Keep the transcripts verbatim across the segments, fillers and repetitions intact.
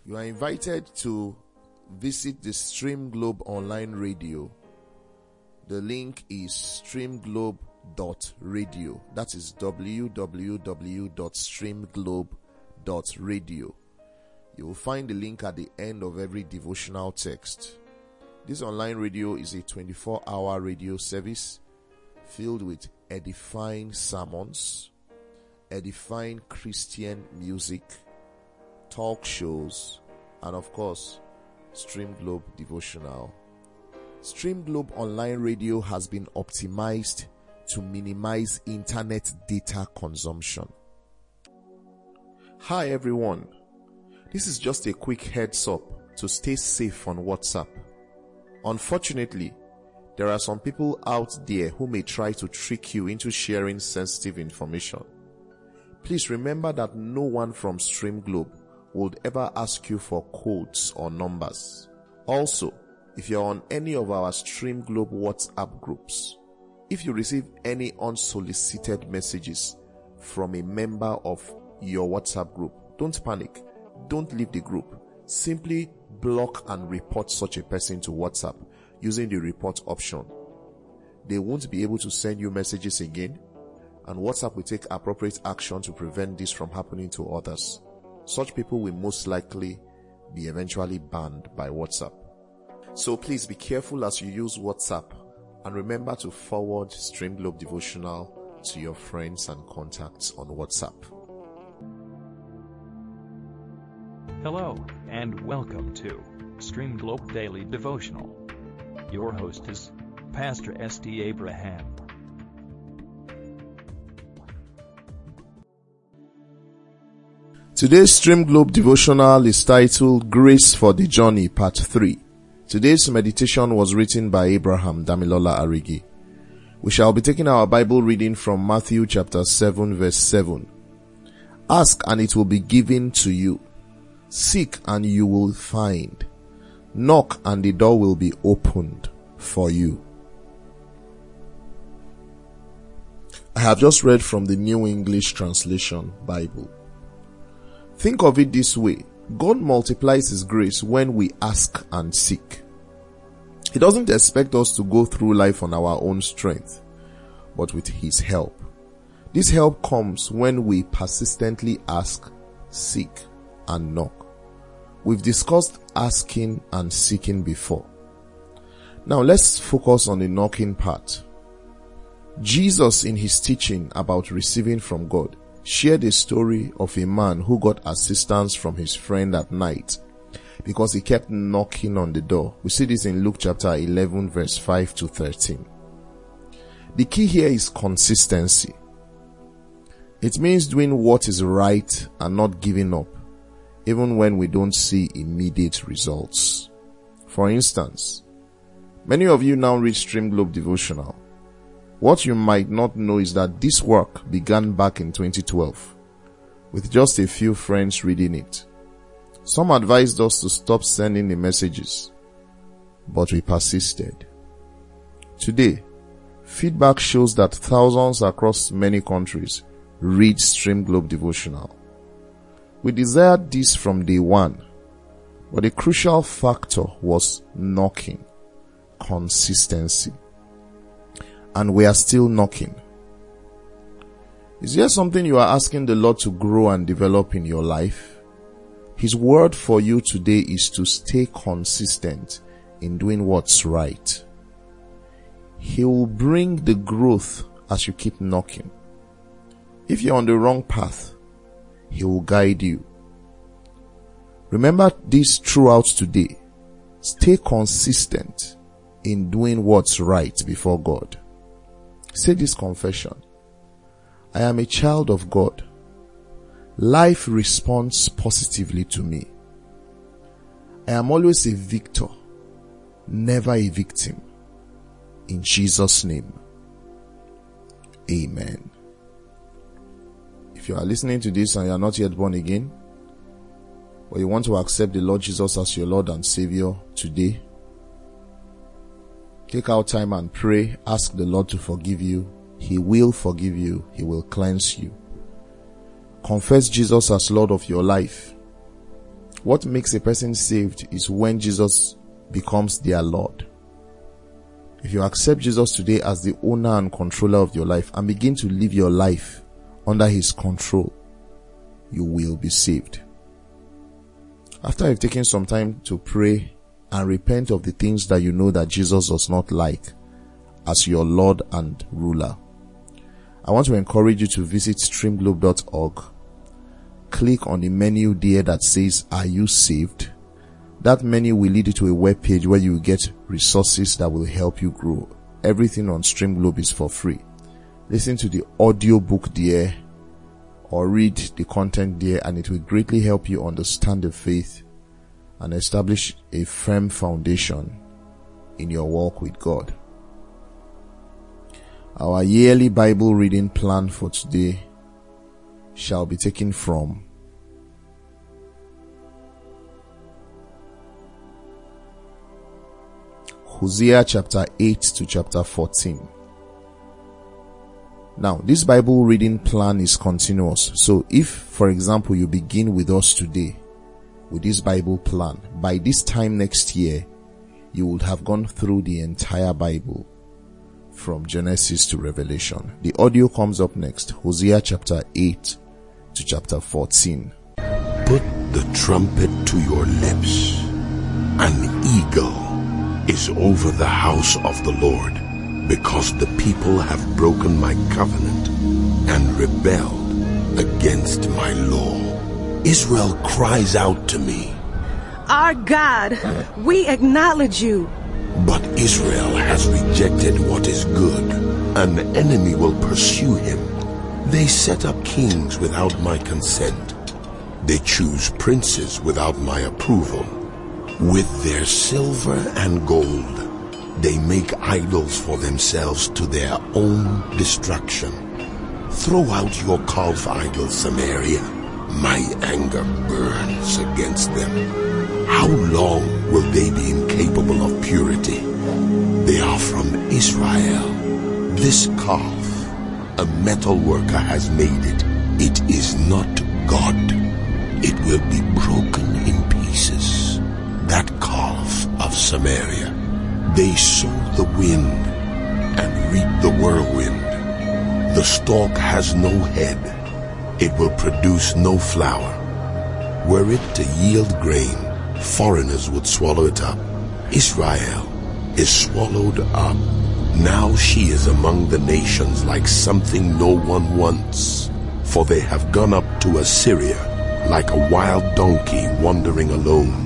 You are invited to visit the Stream Globe online radio. The link is streamglobe dot radio. That is w w w dot streamglobe dot radio. You will find the link at the end of every devotional text. This online radio is a twenty-four hour radio service filled with edifying sermons, edifying Christian music, talk shows, and of course, Stream Globe devotional. Stream Globe online radio has been optimized to minimize internet data consumption. Hi everyone, this is just a quick heads up to stay safe on WhatsApp. Unfortunately, there are some people out there who may try to trick you into sharing sensitive information. Please remember that no one from Stream Globe would ever ask you for codes or numbers. Also, if you're on any of our Stream Globe WhatsApp groups, if you receive any unsolicited messages from a member of your WhatsApp group, don't panic. Don't leave the group. Simply block and report such a person to WhatsApp using the report option. They won't be able to send you messages again, and WhatsApp will take appropriate action to prevent this from happening to others. Such people will most likely be eventually banned by WhatsApp. So please be careful as you use WhatsApp, and remember to forward Stream Globe devotional to your friends and contacts on WhatsApp. Hello, and welcome to Stream Globe Daily Devotional. Your host is Pastor S D Abraham. Today's Stream Globe devotional is titled Grace for the Journey, Part three. Today's meditation was written by Abraham Damilola Arigi. We shall be taking our Bible reading from Matthew chapter seven verse seven. Ask and it will be given to you. Seek and you will find. Knock and the door will be opened for you. I have just read from the New English Translation Bible. Think of it this way. God multiplies His grace when we ask and seek. He doesn't expect us to go through life on our own strength, but with His help. This help comes when we persistently ask, seek, and knock. We've discussed asking and seeking before. Now let's focus on the knocking part. Jesus, in His teaching about receiving from God, shared a story of a man who got assistance from his friend at night because he kept knocking on the door. We see this in Luke chapter eleven verse five to thirteen. The key here is consistency. It means doing what is right and not giving up, even when we don't see immediate results. For instance, many of you now read Stream Globe devotional. What you might not know is that this work began back in twenty twelve, with just a few friends reading it. Some advised us to stop sending the messages, but we persisted. Today, feedback shows that thousands across many countries read Stream Globe devotional. We desired this from day one, but the crucial factor was knocking, consistency. And we are still knocking. Is there something you are asking the Lord to grow and develop in your life? His word for you today is to stay consistent in doing what's right. He will bring the growth as you keep knocking. If you're on the wrong path, He will guide you. Remember this throughout today. Stay consistent in doing what's right before God. Say this confession. I am a child of God. Life responds positively to me. I am always a victor, never a victim. In Jesus' name. Amen. If you are listening to this and you are not yet born again, or you want to accept the Lord Jesus as your Lord and Savior today, take out time and pray. Ask the Lord to forgive you. He will forgive you. He will cleanse you. Confess Jesus as Lord of your life. What makes a person saved is when Jesus becomes their Lord. If you accept Jesus today as the owner and controller of your life and begin to live your life under his control, you will be saved. After you've taken some time to pray and repent of the things that you know that Jesus does not like as your Lord and ruler, I want to encourage you to visit stream globe dot org. Click on the menu there that says, "Are you saved?" That menu will lead you to a web page where you will get resources that will help you grow. Everything on Stream Globe is for free. Listen to the audio book there or read the content there, and it will greatly help you understand the faith and establish a firm foundation in your walk with God. Our yearly Bible reading plan for today shall be taken from Hosea chapter eight to chapter fourteen. Now, this Bible reading plan is continuous. So if, for example, you begin with us today with this Bible plan, by this time next year, you would have gone through the entire Bible from Genesis to Revelation. The audio comes up next. Hosea chapter eight to chapter fourteen. Put the trumpet to your lips. An eagle is over the house of the Lord, because the people have broken my covenant and rebelled against my law. Israel cries out to me, "Our God, we acknowledge you." But Israel has rejected what is good. An enemy will pursue him. They set up kings without my consent. They choose princes without my approval. With their silver and gold, they make idols for themselves to their own destruction. Throw out your calf idols, Samaria. My anger burns against them. How long will they be incapable of purity? They are from Israel. This calf, a metal worker has made it. It is not God. It will be broken in pieces. That calf of Samaria. They sow the wind and reap the whirlwind. The stalk has no head. It will produce no flour. Were it to yield grain, foreigners would swallow it up. Israel is swallowed up. Now she is among the nations like something no one wants. For they have gone up to Assyria like a wild donkey wandering alone.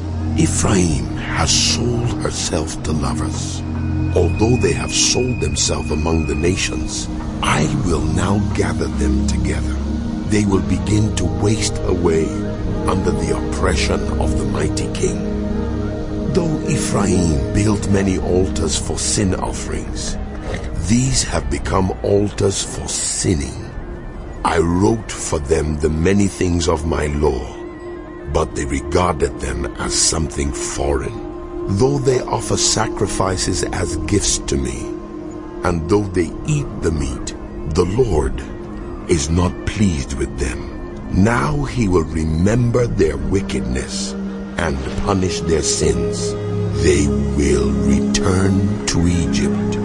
Ephraim has sold herself to lovers. Although they have sold themselves among the nations, I will now gather them together. They will begin to waste away under the oppression of the mighty king. Though Ephraim built many altars for sin offerings, these have become altars for sinning. I wrote for them the many things of my law, but they regarded them as something foreign. Though they offer sacrifices as gifts to me, and though they eat the meat, the Lord is not pleased with them. Now he will remember their wickedness and punish their sins. They will return to Egypt.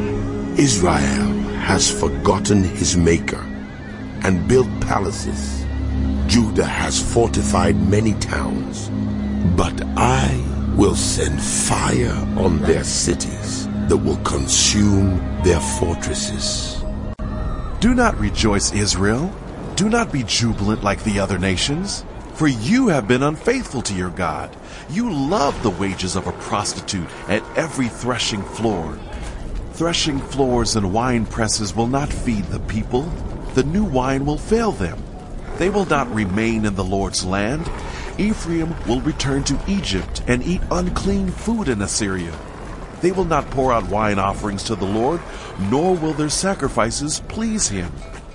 Israel has forgotten his maker and built palaces. Judah has fortified many towns, but I will send fire on their cities that will consume their fortresses. Do not rejoice, Israel. Do not be jubilant like the other nations, for you have been unfaithful to your God. You love the wages of a prostitute at every threshing floor. Threshing floors and wine presses will not feed the people. The new wine will fail them. They will not remain in the Lord's land. Ephraim will return to Egypt and eat unclean food in Assyria. They will not pour out wine offerings to the Lord, nor will their sacrifices please him.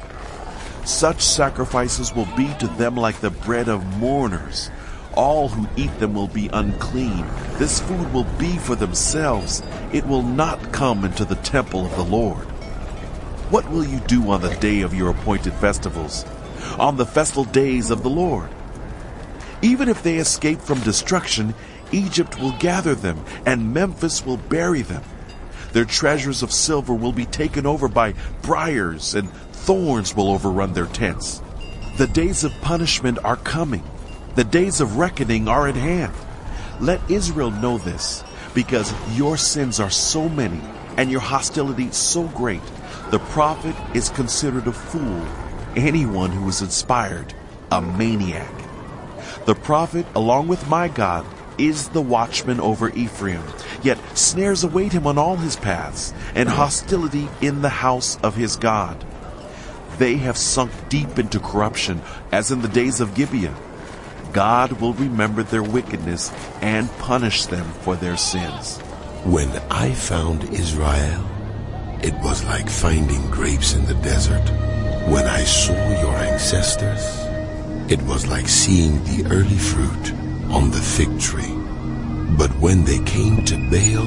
Such sacrifices will be to them like the bread of mourners. All who eat them will be unclean. This food will be for themselves. It will not come into the temple of the Lord. What will you do on the day of your appointed festivals, on the festal days of the Lord? Even if they escape from destruction, Egypt will gather them, and Memphis will bury them. Their treasures of silver will be taken over by briars, and thorns will overrun their tents. The days of punishment are coming. The days of reckoning are at hand. Let Israel know this, because your sins are so many, and your hostility so great. The prophet is considered a fool, anyone who is inspired, a maniac. The prophet, along with my God, is the watchman over Ephraim, yet snares await him on all his paths, and hostility in the house of his God. They have sunk deep into corruption, as in the days of Gibeah. God will remember their wickedness and punish them for their sins. When I found Israel, it was like finding grapes in the desert. When I saw your ancestors, it was like seeing the early fruit on the fig tree. But when they came to Baal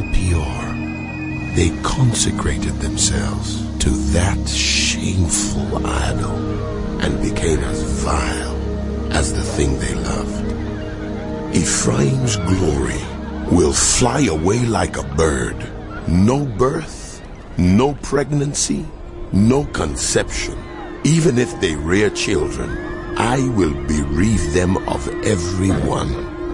Peor, they consecrated themselves to that shameful idol and became as vile as the thing they loved. Ephraim's glory will fly away like a bird. No birth, no pregnancy, no conception. Even if they rear children, I will bereave them of every one.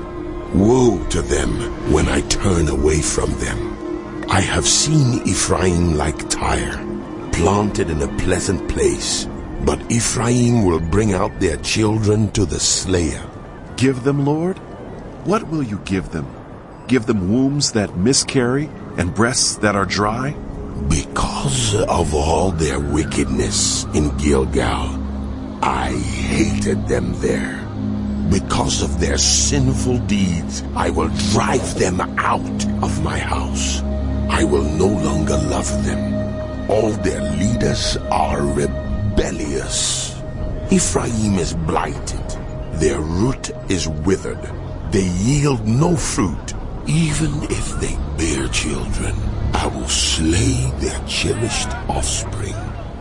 Woe to them when I turn away from them. I have seen Ephraim like Tyre, planted in a pleasant place, but Ephraim will bring out their children to the slayer. Give them, Lord? What will you give them? Give them wombs that miscarry and breasts that are dry? Because of all their wickedness in Gilgal, I hated them there. Because of their sinful deeds, I will drive them out of my house. I will no longer love them. All their leaders are rebellious. Ephraim is blighted. Their root is withered. They yield no fruit. Even if they bear children, I will slay their cherished offspring.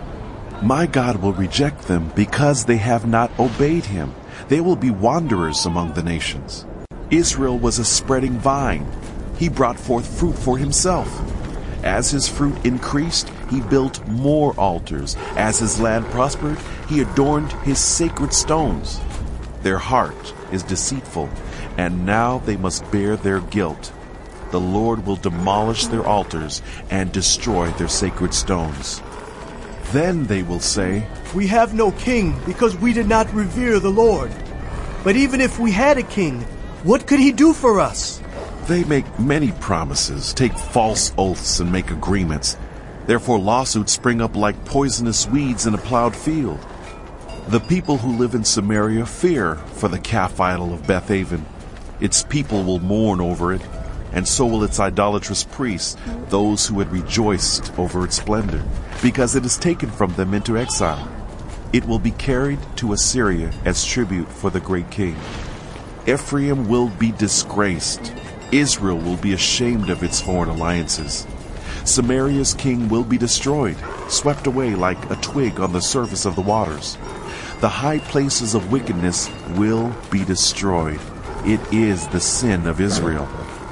My God will reject them because they have not obeyed him. They will be wanderers among the nations. Israel was a spreading vine. He brought forth fruit for himself. As his fruit increased, he built more altars. As his land prospered, he adorned his sacred stones. Their heart is deceitful, and now they must bear their guilt. The Lord will demolish their altars and destroy their sacred stones. Then they will say, "We have no king because we did not revere the Lord. But even if we had a king, what could he do for us?" They make many promises, take false oaths, and make agreements. Therefore lawsuits spring up like poisonous weeds in a plowed field. The people who live in Samaria fear for the calf idol of Bethaven. Its people will mourn over it, and so will its idolatrous priests, those who had rejoiced over its splendor, because it is taken from them into exile. It will be carried to Assyria as tribute for the great king. Ephraim will be disgraced. Israel will be ashamed of its foreign alliances. Samaria's king will be destroyed, swept away like a twig on the surface of the waters. The high places of wickedness will be destroyed. It is the sin of Israel.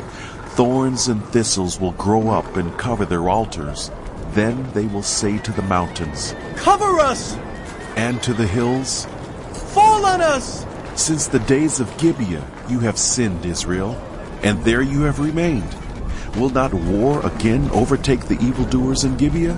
Thorns and thistles will grow up and cover their altars. Then they will say to the mountains, "Cover us!" and to the hills, "Fall on us!" Since the days of Gibeah you have sinned, Israel, and there you have remained. Will not war again overtake the evildoers in Gibeah?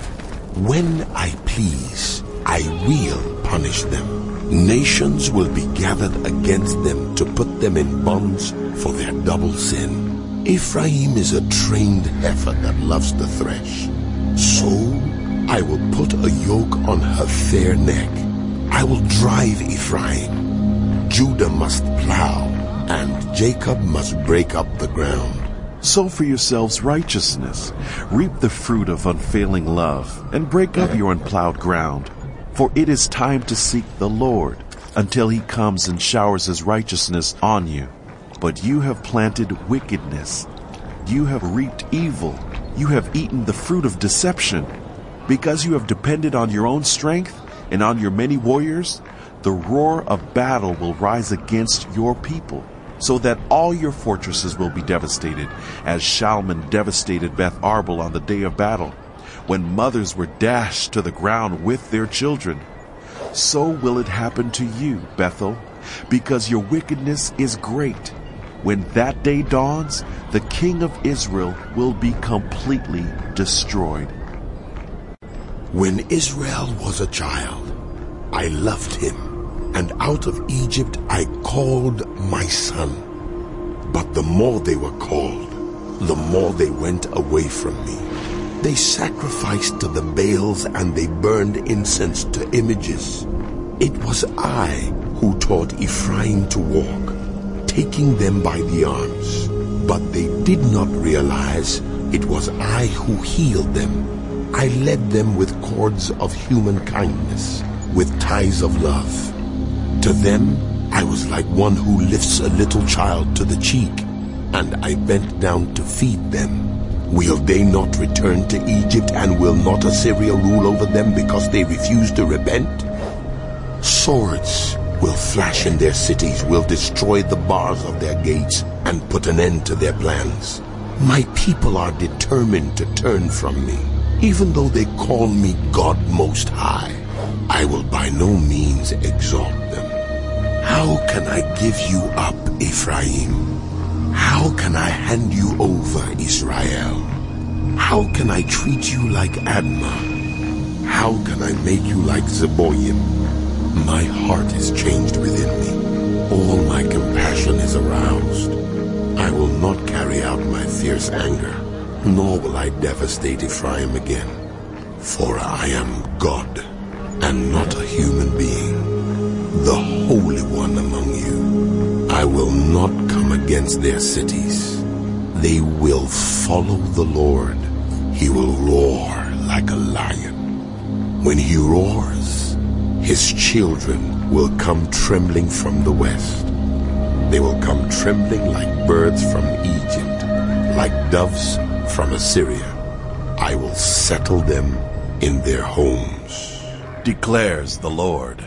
When I please, I will punish them. Nations will be gathered against them to put them in bonds for their double sin. Ephraim is a trained heifer that loves to thresh. So I will put a yoke on her fair neck. I will drive Ephraim. Judah must plow, and Jacob must break up the ground. Sow for yourselves righteousness. Reap the fruit of unfailing love, and break up your unplowed ground. For it is time to seek the Lord, until he comes and showers his righteousness on you. But you have planted wickedness. You have reaped evil. You have eaten the fruit of deception. Because you have depended on your own strength and on your many warriors, the roar of battle will rise against your people, so that all your fortresses will be devastated, as Shalman devastated Beth Arbel on the day of battle, when mothers were dashed to the ground with their children. So will it happen to you, Bethel, because your wickedness is great. When that day dawns, the king of Israel will be completely destroyed. When Israel was a child, I loved him, and out of Egypt I called my son. But the more they were called, the more they went away from me. They sacrificed to the Baals and they burned incense to images. It was I who taught Ephraim to walk, taking them by the arms. But they did not realize it was I who healed them. I led them with cords of human kindness, with ties of love. To them, I was like one who lifts a little child to the cheek, and I bent down to feed them. Will they not return to Egypt, and will not Assyria rule over them because they refuse to repent? Swords will flash in their cities, will destroy the bars of their gates, and put an end to their plans. My people are determined to turn from me. Even though they call me God Most High, I will by no means exalt them. How can I give you up, Ephraim? How can I hand you over, Israel? How can I treat you like Admah? How can I make you like Zeboim? My heart is changed within me. All my compassion is aroused. I will not carry out my fierce anger, nor will I devastate Ephraim again. For I am God, and not a human being, the Holy One among you. I will not come against their cities. They will follow the Lord. He will roar like a lion. When he roars, his children will come trembling from the west. They will come trembling like birds from Egypt, like doves from Assyria. I will settle them in their homes, declares the Lord.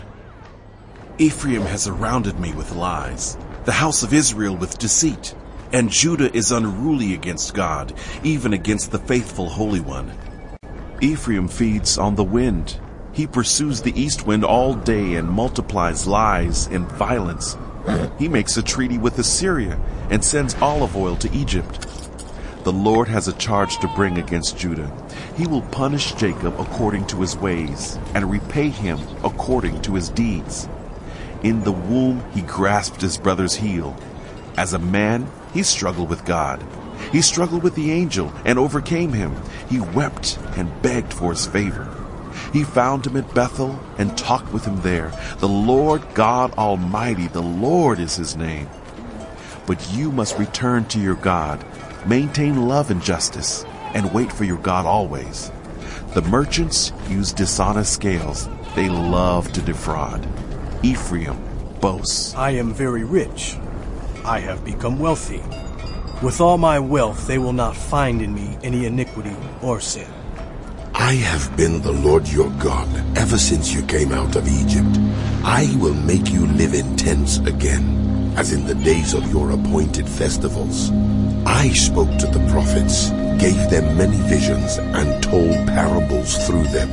Ephraim has surrounded me with lies, the house of Israel with deceit, and Judah is unruly against God, even against the faithful Holy One. Ephraim feeds on the wind. He pursues the east wind all day and multiplies lies and violence. He makes a treaty with Assyria and sends olive oil to Egypt. The Lord has a charge to bring against Judah. He will punish Jacob according to his ways and repay him according to his deeds. In the womb he grasped his brother's heel. As a man, he struggled with God. He struggled with the angel and overcame him. He wept and begged for his favor. He found him at Bethel and talked with him there. The Lord God Almighty, the Lord is his name. But you must return to your God. Maintain love and justice, and wait for your God always. The merchants use dishonest scales. They love to defraud. Ephraim boasts. I am very rich. I have become wealthy. With all my wealth, they will not find in me any iniquity or sin. I have been the Lord your God ever since you came out of Egypt. I will make you live in tents again, as in the days of your appointed festivals. I spoke to the prophets, gave them many visions, and told parables through them.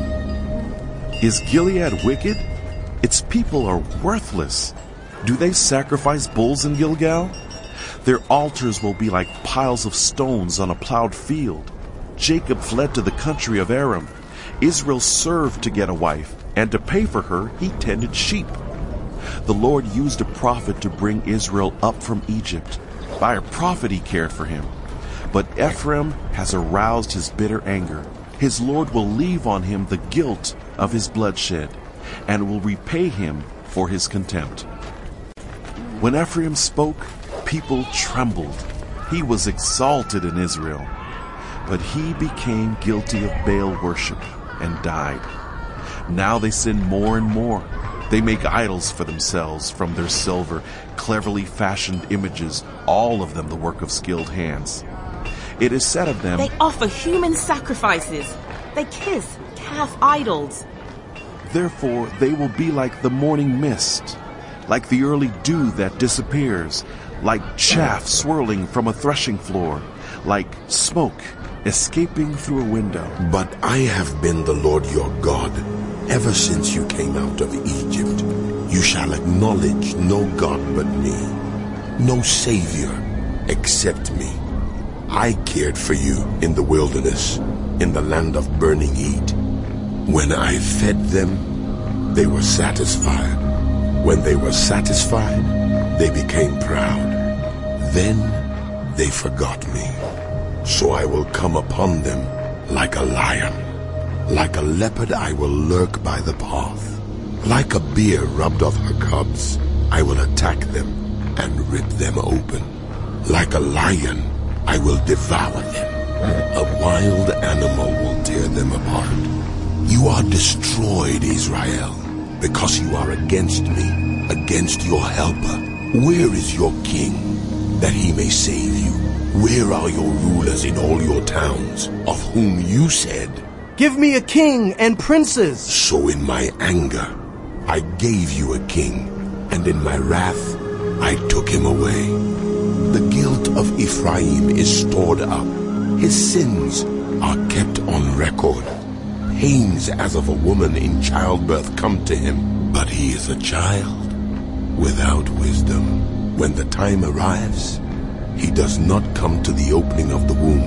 Is Gilead wicked? Its people are worthless. Do they sacrifice bulls in Gilgal? Their altars will be like piles of stones on a plowed field. Jacob fled to the country of Aram. Israel served to get a wife, and to pay for her he tended sheep. The Lord used a prophet to bring Israel up from Egypt. By a prophet he cared for him. But Ephraim has aroused his bitter anger. His Lord will leave on him the guilt of his bloodshed, and will repay him for his contempt. When Ephraim spoke, people trembled. He was exalted in Israel. But he became guilty of Baal worship and died. Now they sin more and more. They make idols for themselves from their silver, cleverly fashioned images, all of them the work of skilled hands. It is said of them, they offer human sacrifices. They kiss calf idols. Therefore they will be like the morning mist, like the early dew that disappears, like chaff swirling from a threshing floor, like smoke escaping through a window. But I have been the Lord your God ever since you came out of Egypt. You shall acknowledge no God but me, no Savior except me. I cared for you in the wilderness, in the land of burning heat. When I fed them, they were satisfied. When they were satisfied, they became proud. Then they forgot me. So I will come upon them like a lion. Like a leopard I will lurk by the path. Like a bear robbed of her cubs, I will attack them and rip them open. Like a lion, I will devour them. A wild animal will tear them apart. You are destroyed, Israel, because you are against me, against your helper. Where is your king, that he may save you? Where are your rulers in all your towns, of whom you said, "Give me a king and princes"? So in my anger, I gave you a king, and in my wrath, I took him away. The guilt of Ephraim is stored up. His sins are kept on record. Pains as of a woman in childbirth come to him, but he is a child without wisdom. When the time arrives, he does not come to the opening of the womb.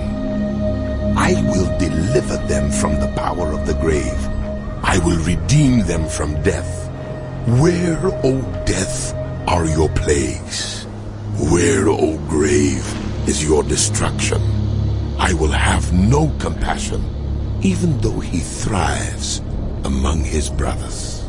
I will deliver them from the power of the grave. I will redeem them from death. Where, O death, are your plagues? Where, O grave, is your destruction? I will have no compassion, even though he thrives among his brothers.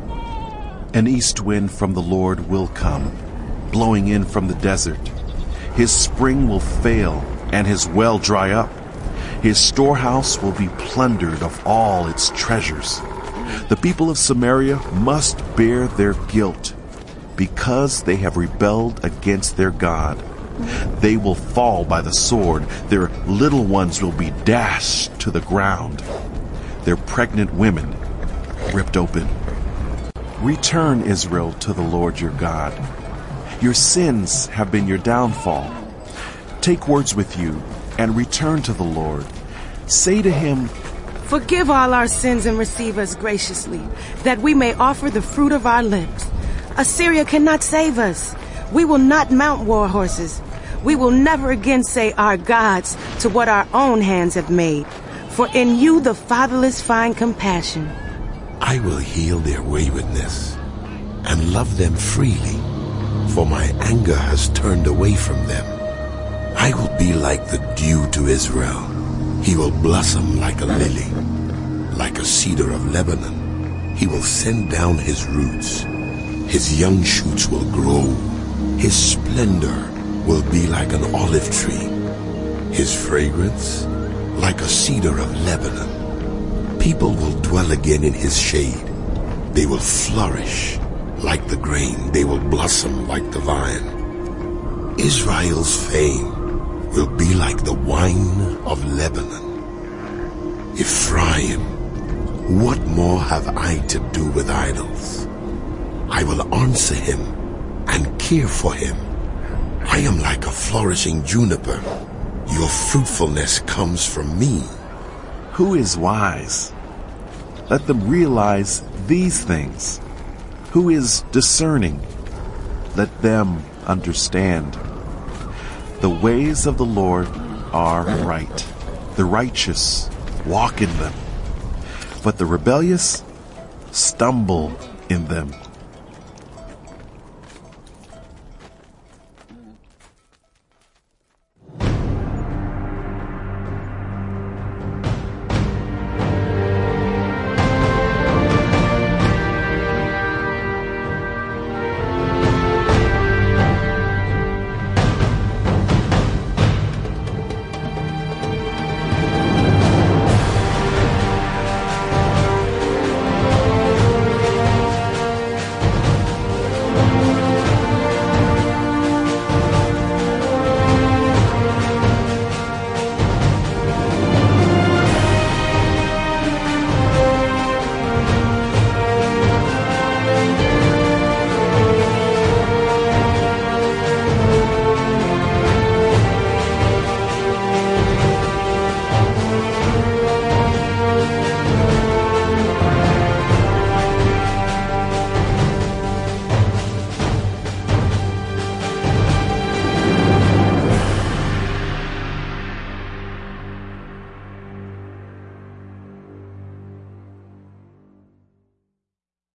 An east wind from the Lord will come, blowing in from the desert. His spring will fail, and his well dry up. His storehouse will be plundered of all its treasures. The people of Samaria must bear their guilt, because they have rebelled against their God. They will fall by the sword. Their little ones will be dashed to the ground, their pregnant women ripped open. Return, Israel, to the Lord your God. Your sins have been your downfall. Take words with you and return to the Lord. Say to him, "Forgive all our sins and receive us graciously, that we may offer the fruit of our lips. Assyria cannot save us. We will not mount war horses. We will never again say our gods to what our own hands have made. For in you the fatherless find compassion." I will heal their waywardness and love them freely, for my anger has turned away from them. I will be like the dew to Israel. He will blossom like a lily, like a cedar of Lebanon. He will send down his roots. His young shoots will grow. His splendor will be like an olive tree. His fragrance like a cedar of Lebanon. People will dwell again in his shade. They will flourish like the grain. They will blossom like the vine. Israel's fame will be like the wine of Lebanon. Ephraim, what more have I to do with idols? I will answer him and care for him. I am like a flourishing juniper. Your fruitfulness comes from me. who is wise? Let them realize these things. Who is discerning? Let them understand. The ways of the Lord are right. The righteous walk in them, but the rebellious stumble in them.